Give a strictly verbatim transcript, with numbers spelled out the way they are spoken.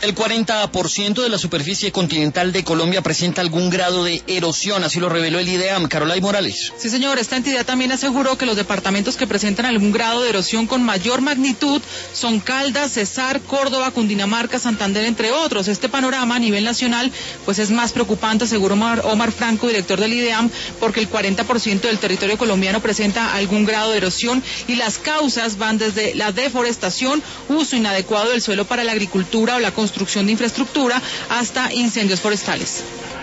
El cuarenta por ciento de la superficie continental de Colombia presenta algún grado de erosión, así lo reveló el IDEAM. Carolay Morales. Sí, señor, esta entidad también aseguró que los departamentos que presentan algún grado de erosión con mayor magnitud son Caldas, Cesar, Córdoba, Cundinamarca, Santander, entre otros. Este panorama a nivel nacional pues es más preocupante, aseguró Omar, Omar Franco, director del IDEAM, porque el cuarenta por ciento del territorio colombiano presenta algún grado de erosión y las causas van desde la deforestación, uso inadecuado del suelo para la agricultura o la construcción de infraestructura hasta incendios forestales.